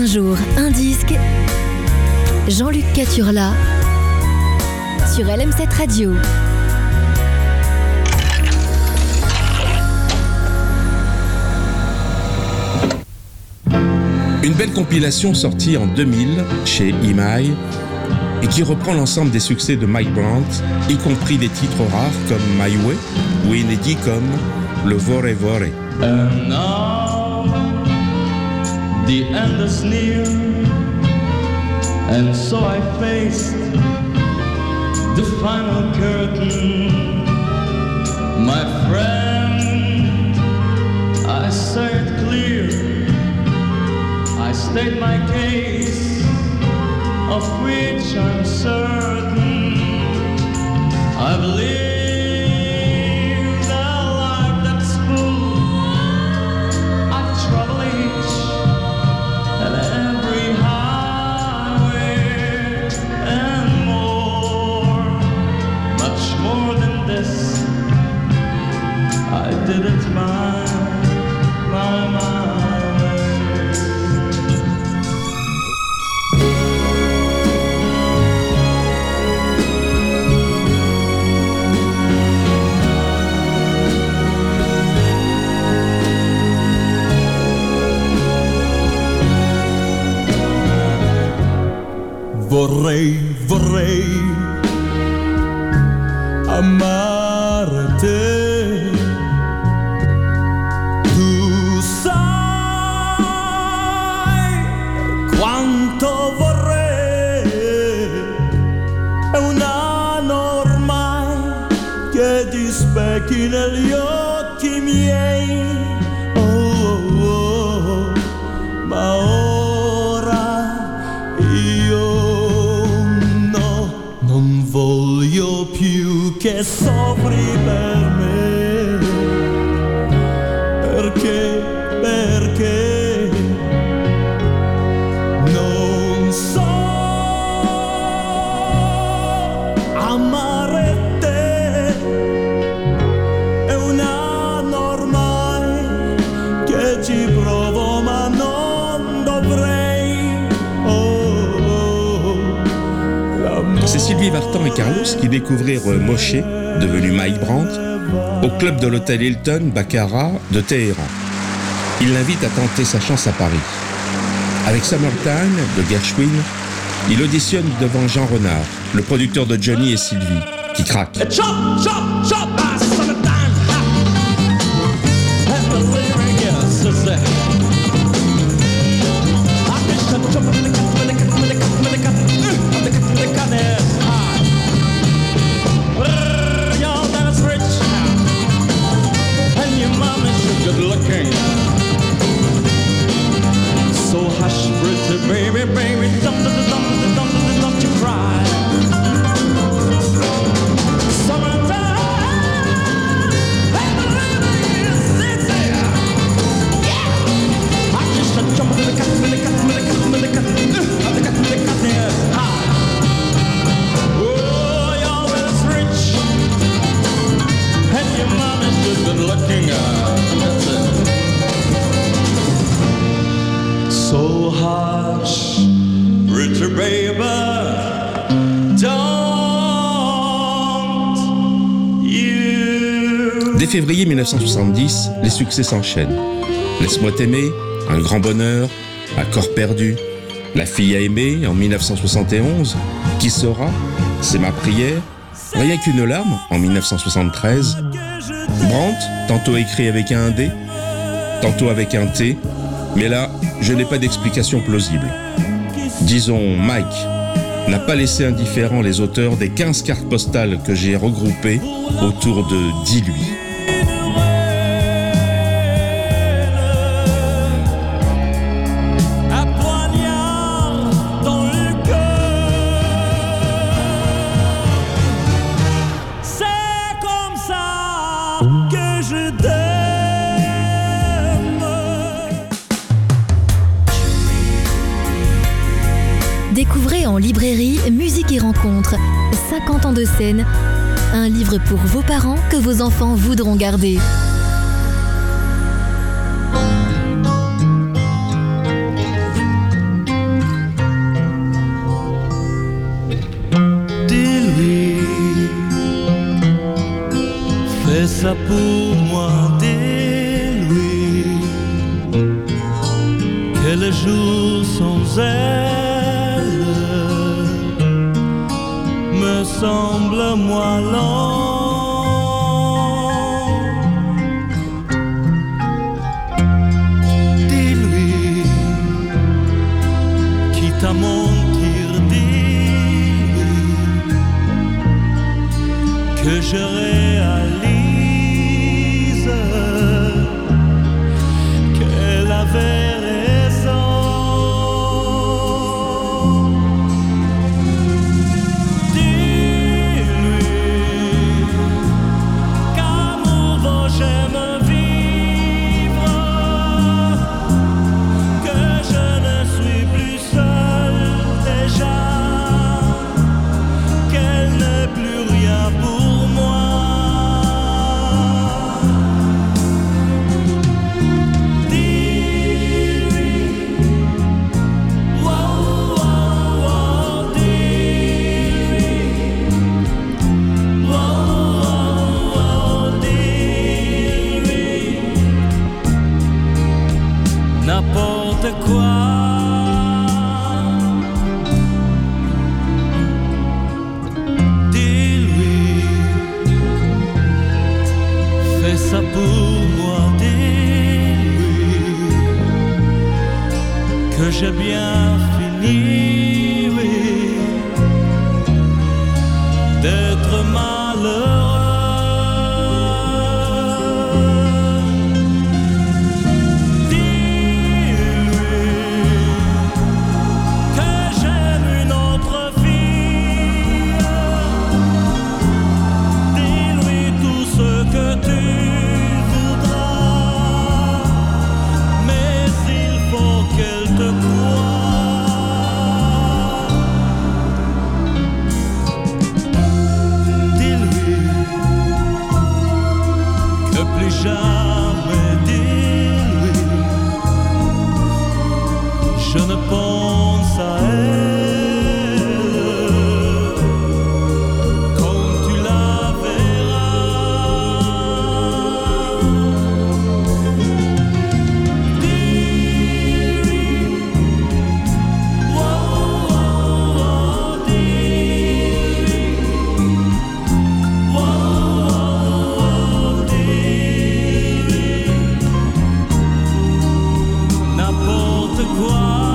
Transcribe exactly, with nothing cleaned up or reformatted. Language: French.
jour, un disque. Jean-Luc Caturla sur L M sept Radio. Une belle compilation sortie en deux mille chez E M I et qui reprend l'ensemble des succès de Mike Brandt, y compris des titres rares comme My Way ou inédits comme Le Vore Vore. And now the end is near, and so I faced the final curtain. My friend, I say it clear, I state my case, of which I'm certain. I believe did it my, my, my way. Vorrei, vorrei amare te. Specchi negli occhi miei, oh, oh, oh, ma ora io no, non voglio più che soffri per me, perché, perché non so amare. Ci provo ma non dovrei. Oh, oh, C'est Sylvie Vartan et Carlos qui découvrirent Moshe, devenu Mike Brandt, au club de l'hôtel Hilton Baccarat de Téhéran. Il l'invite à tenter sa chance à Paris. Avec Summertime de Gershwin, il auditionne devant Jean Renard, le producteur de Johnny et Sylvie, qui craque. Chop, chop, chop, ah, Summertime. To say, I wish I'd jump in the cut, with the cut, with the cut, with the cut, with the cut, with the cut is high. Y'all that is rich, and your mom is so good looking. So hush, pretty baby, baby, don't, don't, don't, don't, don't you cry. Summertime. Jump with the cat, with the cat, with the cat, with the cat, with the cat, with the cat, yes, high. Oh, y'all is rich, and your mom is just good looking, uh, that's it. So hush, pretty baby, don't you. Dès février dix-neuf cent soixante-dix, les succès s'enchaînent. Laisse-moi t'aimer, Un grand bonheur, À corps perdu, La fille à aimer en dix-neuf cent soixante et onze, Qui sera, C'est ma prière, Rien qu'une larme en dix-neuf cent soixante-treize, Brandt, tantôt écrit avec un D, tantôt avec un T, mais là, je n'ai pas d'explication plausible. Disons, Mike n'a pas laissé indifférents les auteurs des quinze cartes postales que j'ai regroupées autour de Dis-lui. Découvrez en librairie Musique et Rencontres, cinquante ans de scène, un livre pour vos parents que vos enfants voudront garder. pour moi, dis-lui que le jour sans elle me semble moins long. Dis-lui, quitte à mentir, dis-lui que je réalise qu'elle avait raison. Dis-lui qu'amour dont j'aime vivre, que je ne suis plus seul déjà, qu'elle n'est plus rien pour moi. Dis-lui, wow, wow, wow, dis-lui, wow, wow, wow, dis-lui n'importe quoi. Dis-lui, fais ça pour moi, dis-lui que j'ai bien fini, oui, d'être malheureux. Dis-lui que j'aime une autre fille. Dis-lui tout ce que tu voudras, mais il faut qu'elle te croie. Dis-lui que plus jamais, dis-lui, je ne pense à elle quand tu la verras. Dis-lui, wow, wow, wow, dis-lui, wow, wow, wow, dis-lui n'importe quoi.